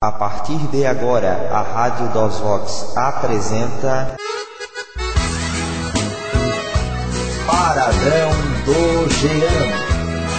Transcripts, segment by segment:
A partir de agora, a Rádio DOSVOX apresenta Paradão do Jean.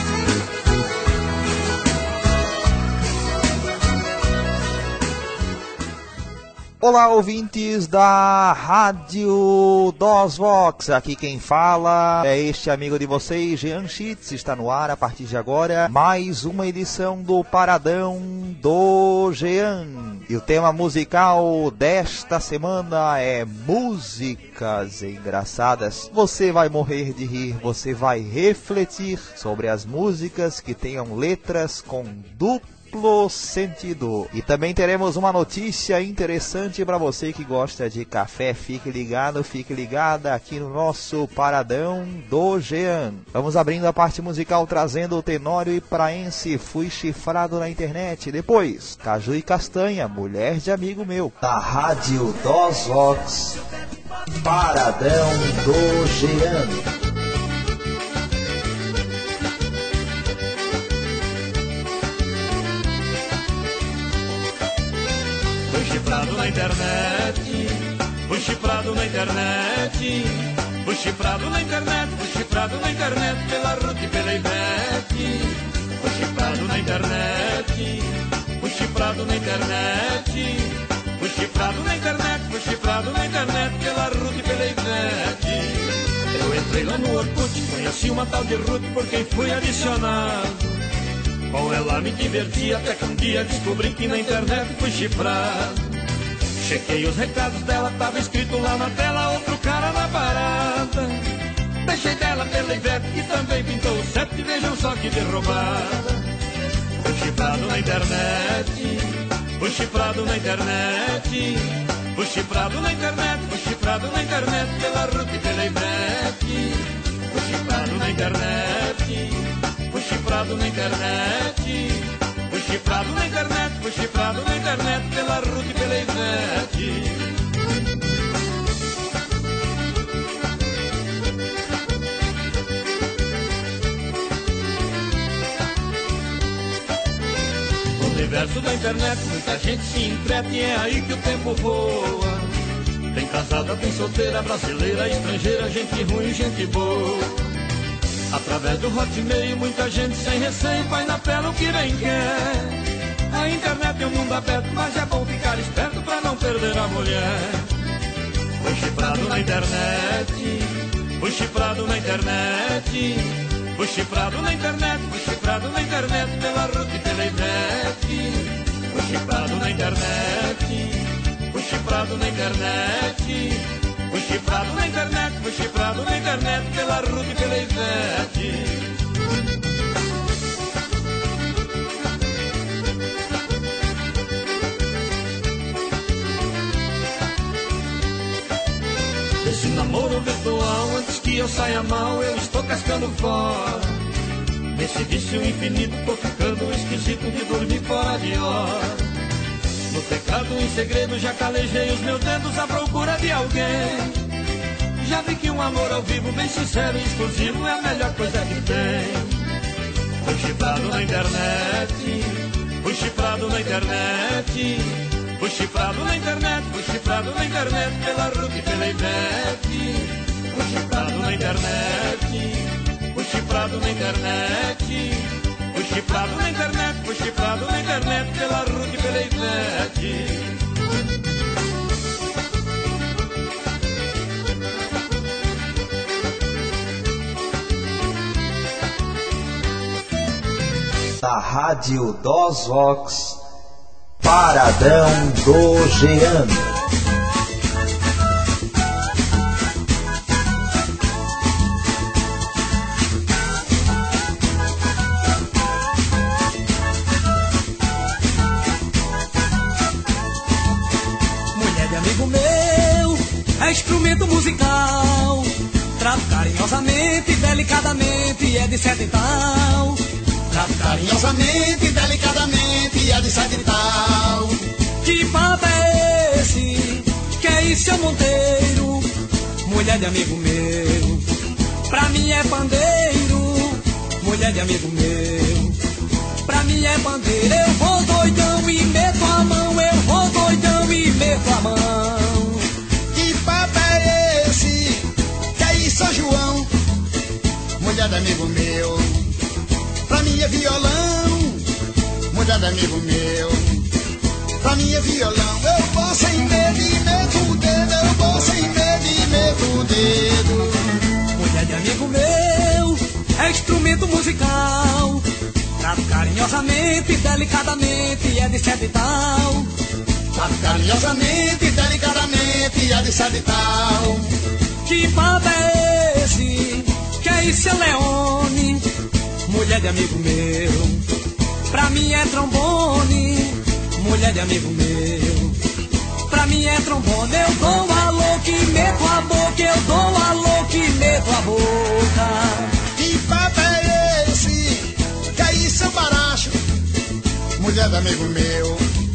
Olá, ouvintes da Rádio DOSVOX, aqui quem fala é este amigo de vocês, Jean Schitz. Está no ar a partir de agora mais uma edição do Paradão do Jean. E o tema musical desta semana é músicas engraçadas. Você vai morrer de rir, você vai refletir sobre as músicas que tenham letras com duplo sentido. E também teremos uma notícia interessante para você que gosta de café. Fique ligado, fique ligada aqui no nosso Paradão do Jean. Vamos abrindo a parte musical trazendo o Tenório e Praense, Fui Chifrado na Internet. Depois, Caju e Castanha, Mulher de Amigo Meu. Da Rádio DOSVOX, Paradão do Jean. Fui chifrado na internet, fui chifrado na internet, fui chifrado na internet, fui chifrado na internet, pela Ruth e pela Ivete. Fui chifrado na internet, fui chifrado na internet, fui chifrado na internet, fui chifrado na internet, pela Ruth e pela Ivete. Eu entrei lá no Orkut, conheci uma tal de Ruth por quem fui adicionado. Com ela me diverti até que um dia descobri que na internet fui chifrado. Chequei os recados dela, tava escrito lá na tela outro cara na parada. Deixei dela pela Ivete e também pintou o CEP, vejam só que derrubada. Fui chifrado na internet, fui chifrado na internet, fui chifrado na internet, fui chifrado na internet, pela Ruth e pela Ivete. Fui chifrado na internet, fui chifrado na internet, fui chifrado na internet, fui chifrado na internet, pela Ruth e pela Ivete. No universo da internet muita gente se entrete e é aí que o tempo voa. Tem casada, tem solteira, brasileira, estrangeira, gente ruim, gente boa. Através do Hotmail, muita gente sem receio vai na tela o que bem quer. A internet é um mundo aberto, mas é bom ficar esperto pra não perder a mulher. Fui chifrado na internet, fui chifrado na internet, fui chifrado na internet, fui chifrado na internet, pela Ruth e pela Ivete. Fui chifrado na internet, fui chifrado na internet, fui chifrado na internet, fui chifrado na internet, pela Ruth e pela Ivete. Esse namoro virtual, antes que eu saia mal, eu estou cascando fora. Nesse vício infinito, tô ficando esquisito de dormir fora de hora. No pecado em segredo já calejei os meus dedos à procura de alguém. Já vi que um amor ao vivo, bem sincero e exclusivo, é a melhor coisa que tem. Fui chifrado na internet, fui chifrado na internet, fui chifrado na internet, fui chifrado na internet, pela Ruth e pela Ivete. Fui chifrado na internet, fui chifrado na internet, fui chifrado na internet, fui chifrado na internet, pela Ruth e pela Ivete. Da Rádio DOSVOX, Paradão do Jean. Mulher de amigo meu, é instrumento musical. Trato carinhosamente, delicadamente, é de sete e tal. Trato carinhosamente, delicadamente, é de sete e tal. Que papo é esse? Que é isso, seu Monteiro? Mulher de amigo meu, pra mim é pandeiro. Mulher de amigo meu, pra mim é bandeira. Eu vou doidão e meto a mão amigo meu. Pra mim é violão, eu vou sem medo e meto o dedo, eu vou sem medo e meto o dedo. Mulher de amigo meu, é instrumento musical. Trato carinhosamente, delicadamente, é de sete e tal. Trato carinhosamente, delicadamente, é de sete e tal. Que papo é esse? Que é isso, seu Leone? Mulher de amigo meu, pra mim é trombone. Mulher de amigo meu, pra mim é trombone. Eu dou alô que meto a boca, eu dou alô que meto a boca. Que papo é esse? Que aí seu baracho? Mulher de amigo meu,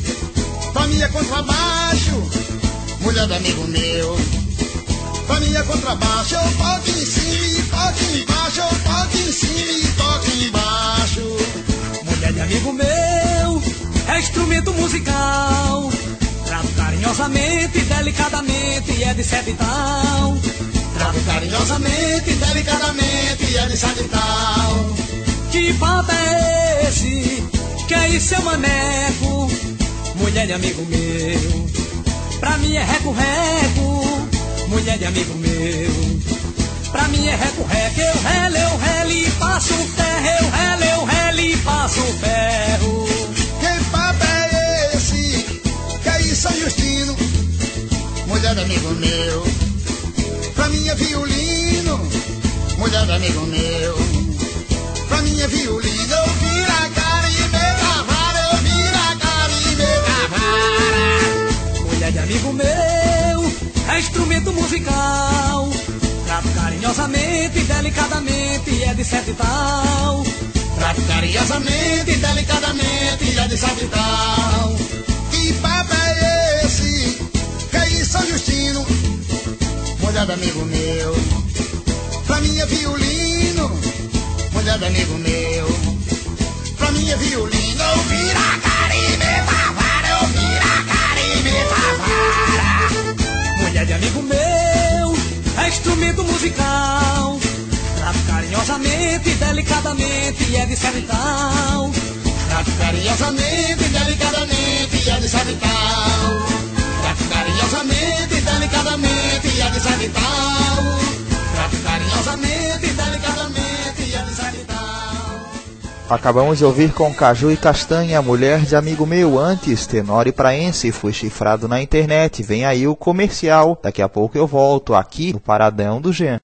pra mim é contrabaixo. Mulher de amigo meu, pra mim é contrabaixo. Eu toco em cima e toco embaixo, eu toco em cima e toco embaixo. Mulher de amigo meu, é instrumento musical. Trato carinhosamente, delicadamente, é de sete e tal. Trato carinhosamente, delicadamente, é de sete e tal. Que papo é esse? Que é isso, seu maneco? Mulher de amigo meu, pra mim é reco-reco. Mulher de amigo meu, pra mim é reco-reco. Eu relo e passo o ferro, eu relo e passo o ferro. Que papo é esse? Que aí São Justino? Mulher de amigo meu, pra mim é violino. Mulher de amigo meu, pra mim é violino. Eu viro a cara e meto a vara, eu viro a cara e meto a vara. Mulher de amigo meu, é instrumento musical. Trato carinhosamente, delicadamente, é de sete e tal. Trato carinhosamente, delicadamente, é de sete e tal. Que papo é esse? Que aí São Justino? Mulher de amigo meu, pra mim é violino. Mulher de amigo meu, pra mim é violino. Eu viro a cara e meto a vara, eu viro a cara e meto a vara. Mulher de amigo meu, é instrumento musical. Trato carinhosamente, delicadamente, é de sete e tal. Trato carinhosamente, delicadamente, é de sete e tal. Trato carinhosamente, delicadamente, é de sete e tal. Trato carinhosamente, delicadamente, é de sete e tal. Acabamos de ouvir com Caju e Castanha, Mulher de Amigo Meu. Antes, Tenório Praense, Fui Chifrado na Internet. Vem aí o comercial. Daqui a pouco eu volto aqui no Paradão do Jean.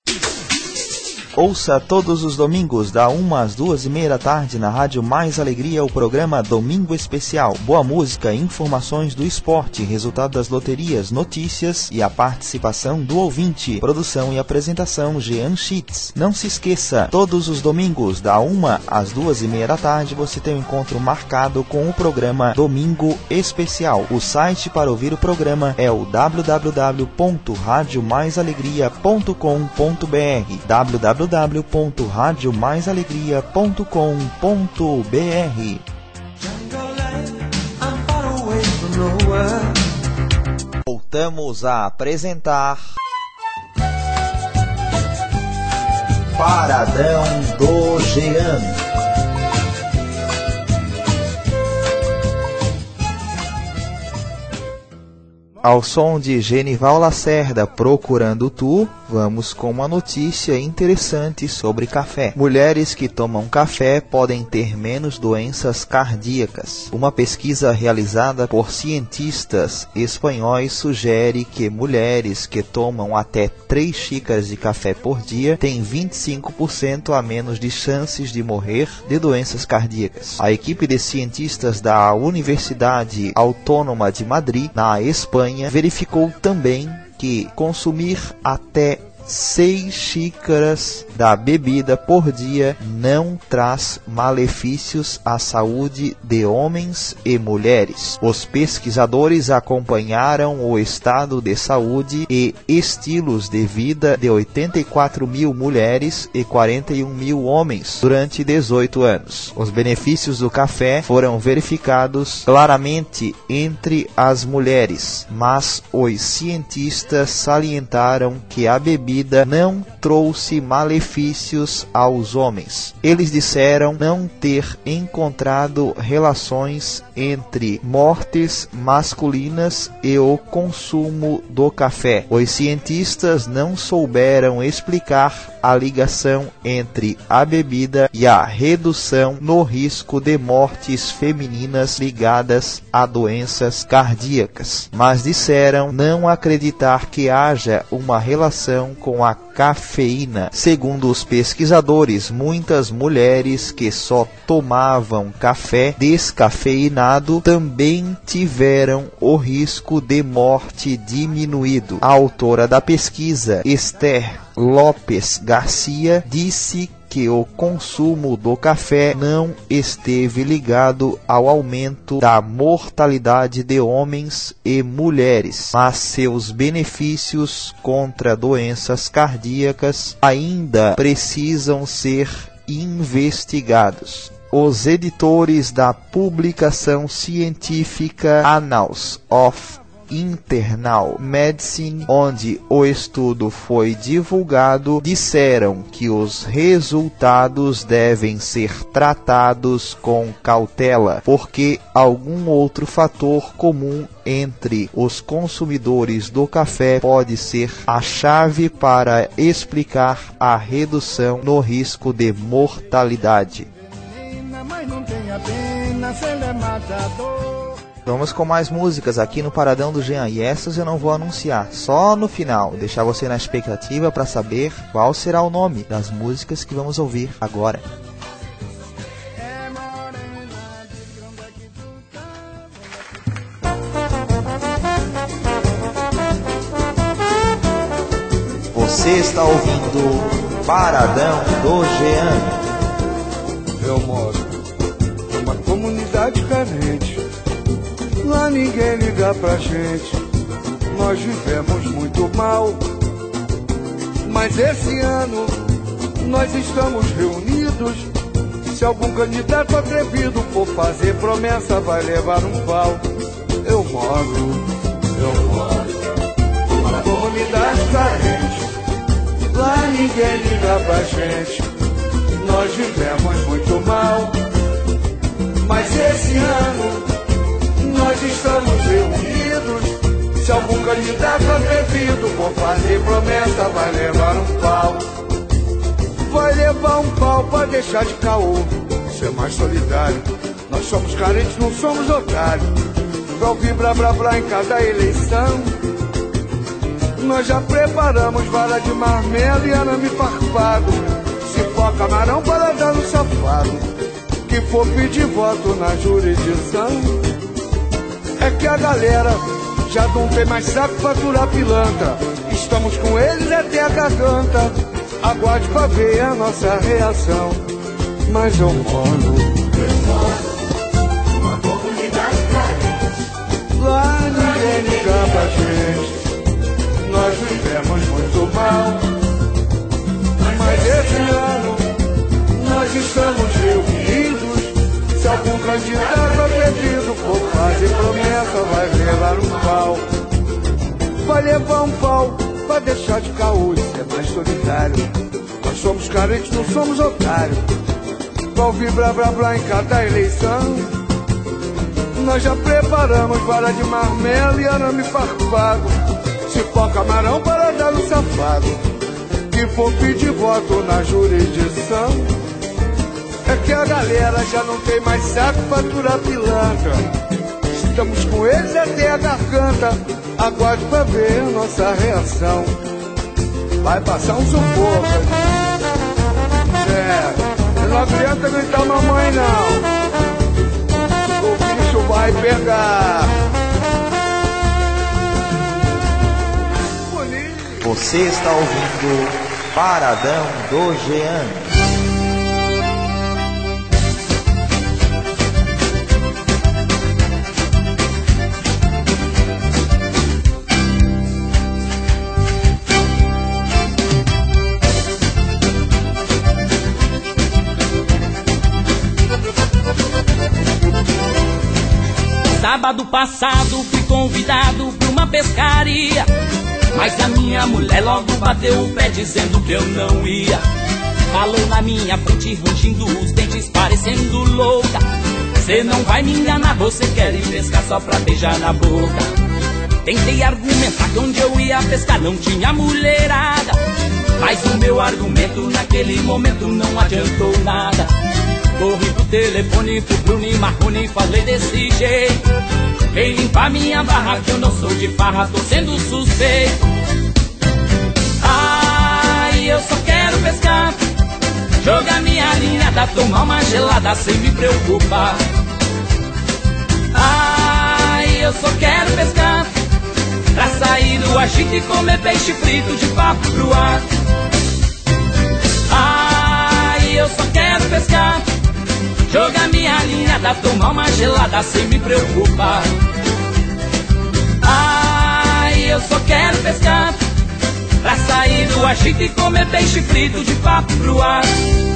Ouça todos os domingos, da 1 às 2h30 da tarde, na Rádio Mais Alegria, o programa Domingo Especial. Boa música, informações do esporte, resultado das loterias, notícias e a participação do ouvinte. Produção e apresentação, Jean Schitz. Não se esqueça, todos os domingos, da 1 às 2h30 da tarde, você tem um encontro marcado com o programa Domingo Especial. O site para ouvir o programa é o www.radiomaisalegria.com.br www.radiomaisalegria.com.br. Voltamos a apresentar Paradão do Jean. Ao som de Genival Lacerda, Procurando Tu, vamos com uma notícia interessante sobre café. Mulheres que tomam café podem ter menos doenças cardíacas. Uma pesquisa realizada por cientistas espanhóis sugere que mulheres que tomam até 3 xícaras de café por dia têm 25% a menos de chances de morrer de doenças cardíacas. A equipe de cientistas da Universidade Autônoma de Madrid, na Espanha, verificou também que consumir até 6 xícaras da bebida por dia não traz malefícios à saúde de homens e mulheres. Os pesquisadores acompanharam o estado de saúde e estilos de vida de 84 mil mulheres e 41 mil homens durante 18 anos. Os benefícios do café foram verificados claramente entre as mulheres, mas os cientistas salientaram que a bebida bebida não trouxe malefícios aos homens. Eles disseram não ter encontrado relações entre mortes masculinas e o consumo do café. Os cientistas não souberam explicar a ligação entre a bebida e a redução no risco de mortes femininas ligadas a doenças cardíacas, mas disseram não acreditar que haja uma relação com a cafeína. Segundo os pesquisadores, muitas mulheres que só tomavam café descafeinado também tiveram o risco de morte diminuído. A autora da pesquisa, Esther Lopes Garcia, disse que o consumo do café não esteve ligado ao aumento da mortalidade de homens e mulheres, mas seus benefícios contra doenças cardíacas ainda precisam ser investigados. Os editores da publicação científica Annals of Internal Medicine, onde o estudo foi divulgado, disseram que os resultados devem ser tratados com cautela, porque algum outro fator comum entre os consumidores do café pode ser a chave para explicar a redução no risco de mortalidade. Vamos com mais músicas aqui no Paradão do Jean, e essas eu não vou anunciar, só no final, deixar você na expectativa para saber qual será o nome das músicas que vamos ouvir agora. Você está ouvindo Paradão do Jean. Eu moro numa comunidade carente. Lá ninguém liga pra gente, nós vivemos muito mal. Mas esse ano nós estamos reunidos. Se algum candidato atrevido for fazer promessa, vai levar um pau. Eu moro numa comunidade carente. Lá ninguém liga pra gente, nós vivemos muito mal. Mas esse ano nós estamos reunidos. Se algum candidato atrevido for fazer promessa, vai levar um pau. Vai levar um pau pra deixar de caô, ser mais solidário. Nós somos carentes, não somos otários. Pra ouvir blá blá blá em cada eleição, nós já preparamos vara de marmelo e arame farpado. Se for camarão para dar no safado, que for pedir voto na jurisdição. É que a galera já não tem mais saco pra aturar pilantra. Estamos com eles até a garganta. Aguarde pra ver a nossa reação. Mas eu moro numa comunidade carente. Lá ninguém liga pra gente, nós vivemos muito mal. Mas esse ano nós estamos reunidos. Se algum candidato atrevido for fazer promessa, vai levar um pau. Vai levar um pau pra deixar de caô e ser mais solidário. Nós somos carentes, não somos otários. Pra ouvir blá blá blá em cada eleição, nós já preparamos vara de marmelo e arame farpado. Se for camarão para dar no safado, que for pedir voto na jurisdição. É que a galera já não tem mais saco pra aturar pilantra. Estamos com eles até a garganta. Aguarde pra ver a nossa reação. Vai passar um sufoco. Não adianta gritar mamãe não, o bicho vai pegar. Você está ouvindo Paradão do Jean. Sábado passado fui convidado pra uma pescaria. Mas a minha mulher logo bateu o pé dizendo que eu não ia. Falou na minha frente, rangindo os dentes, parecendo louca. Cê não vai me enganar, você quer ir pescar só pra beijar na boca. Tentei argumentar que onde eu ia pescar não tinha mulherada, mas o meu argumento naquele momento não adiantou nada. Corri pro telefone, pro Bruno e Marconi, falei desse jeito: vem limpar minha barra que eu não sou de farra, tô sendo suspeito. Ai, eu só quero pescar, jogar minha linhada, tomar uma gelada sem me preocupar. Ai, eu só quero pescar, pra sair do agito e comer peixe frito de papo pro ar. Ai, eu só quero pescar, jogar minha linhada, tomar uma gelada sem me preocupar. Ai, eu só quero pescar, pra sair do agito e comer peixe frito de papo pro ar.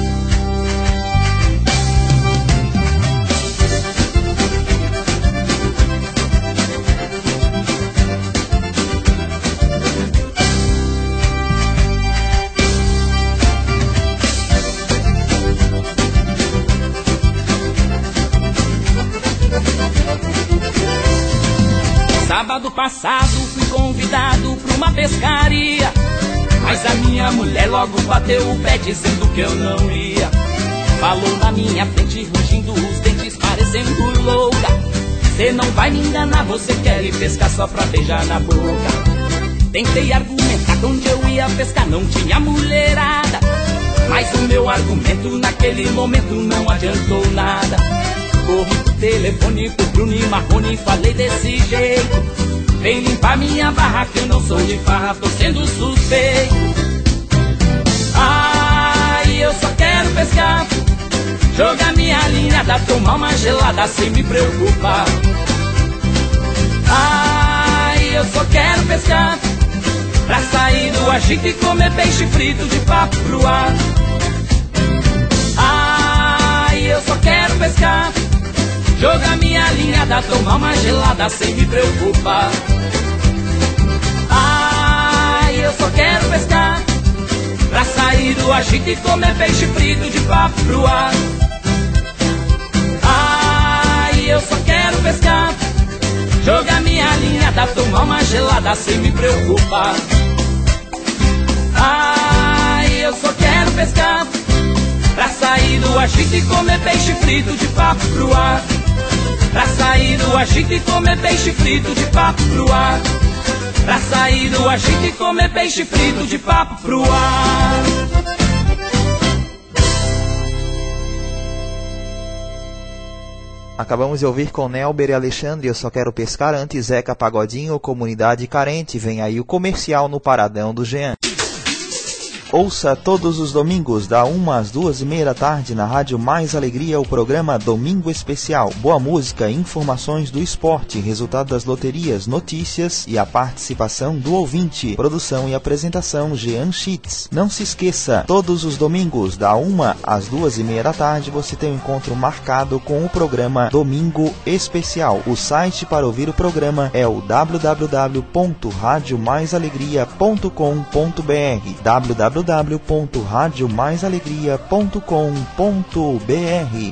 Sábado passado fui convidado pra uma pescaria, mas a minha mulher logo bateu o pé dizendo que eu não ia. Falou na minha frente, rugindo os dentes, parecendo louca. Cê não vai me enganar, você quer ir pescar só pra beijar na boca. Tentei argumentar que onde eu ia pescar não tinha mulherada, mas o meu argumento naquele momento não adiantou nada. Corri pro telefone pro Bruno e Marconi, falei desse jeito: vem limpar minha barra que eu não sou de farra, tô sendo suspeito. Ai, eu só quero pescar, jogar minha linhada, tomar uma gelada sem me preocupar. Ai, eu só quero pescar, pra sair do agito e comer peixe frito de papo pro ar. Ai, eu só quero pescar, jogar minha linhada, tomar uma gelada sem me preocupar. Ai, eu só quero pescar, pra sair do agito e comer peixe frito de papo pro ar. Ai, eu só quero pescar, jogar minha linhada, tomar uma gelada sem me preocupar. Ai, eu só quero pescar, pra sair do agito e comer peixe frito de papo pro ar. Pra sair do agito e comer peixe frito de papo pro ar. Pra sair do agito e comer peixe frito de papo pro ar. Acabamos de ouvir com Nelber e Alexandre, Eu Só Quero Pescar. Antes, Zeca Pagodinho, Comunidade Carente. Vem aí o comercial no Paradão do Jean. Ouça todos os domingos, da 1 às 2h30 da tarde, na Rádio Mais Alegria, o programa Domingo Especial. Boa música, informações do esporte, resultado das loterias, notícias e a participação do ouvinte. Produção e apresentação, Jean Schitz. Não se esqueça, todos os domingos, da 1 às 2h30 da tarde, você tem um encontro marcado com o programa Domingo Especial. O site para ouvir o programa é o www.radiomaisalegria.com.br www.radiomaisalegria.com.br.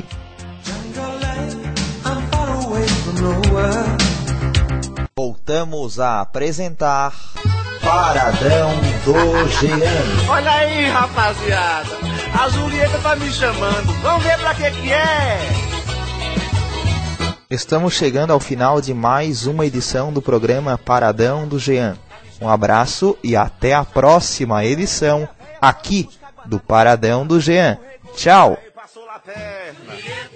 Voltamos a apresentar Paradão do Jean. Olha aí, rapaziada, a Julieta tá me chamando, vamos ver pra que é. Estamos chegando ao final de mais uma edição do programa Paradão do Jean. Um abraço e até a próxima edição aqui do Paradão do Jean. Tchau!